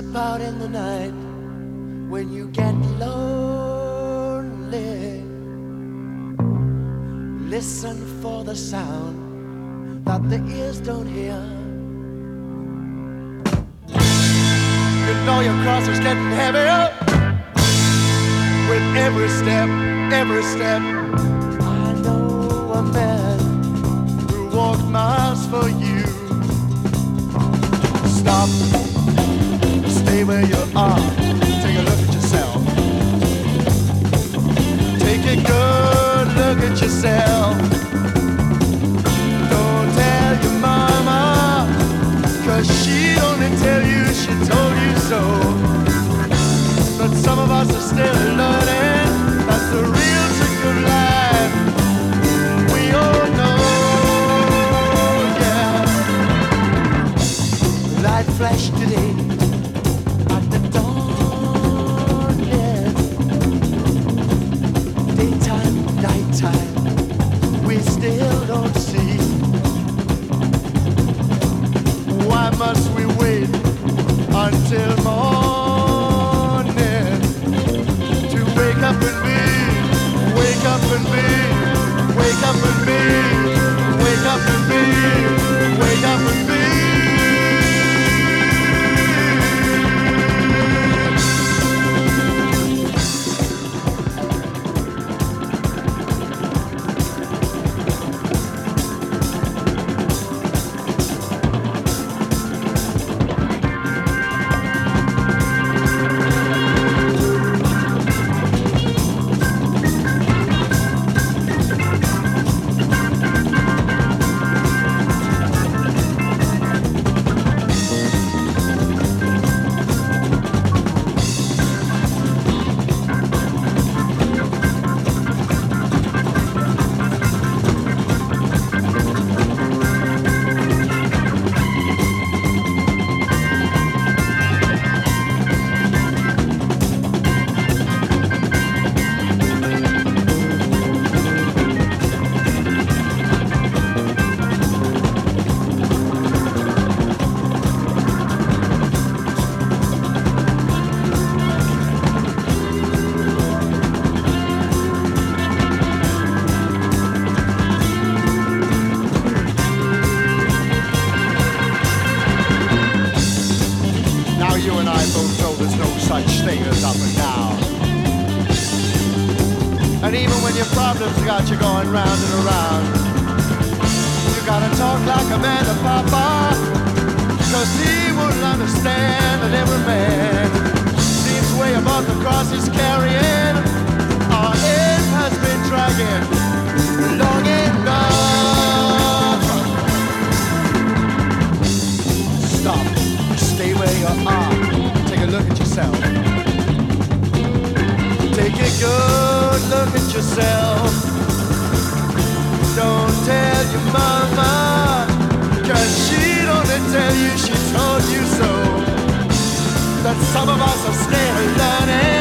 Step out in the night when you get lonely. Listen for the sound that the ears don't hear. You know your cross is getting heavier with every step, every step. I know a man who walked miles for you. Stop, stay where you are, take a look at yourself. Take a good look at yourself. Don't tell your mama, 'cause she'd only tell you she told you so. But some of us are still learning, that's the real trick of life. We all know, yeah. Light flashed today at the dawn, yeah. Daytime, nighttime, we still don't see. Why must we wait until morning to wake up and be, wake up and be, wake up and be, wake up and be, wake up and be? You and I both know there's no such thing as up and down. And even when your problems got you going round and around, you gotta talk like a man to Papa, 'cause he will understand that every man seems way above the cross he's carrying. Our end has been dragging long enough. Stop. Stay where you are. Take a look at yourself. Take a good look at yourself. Don't tell your mama, 'cause she'd only tell you she told you so. That some of us are still learning.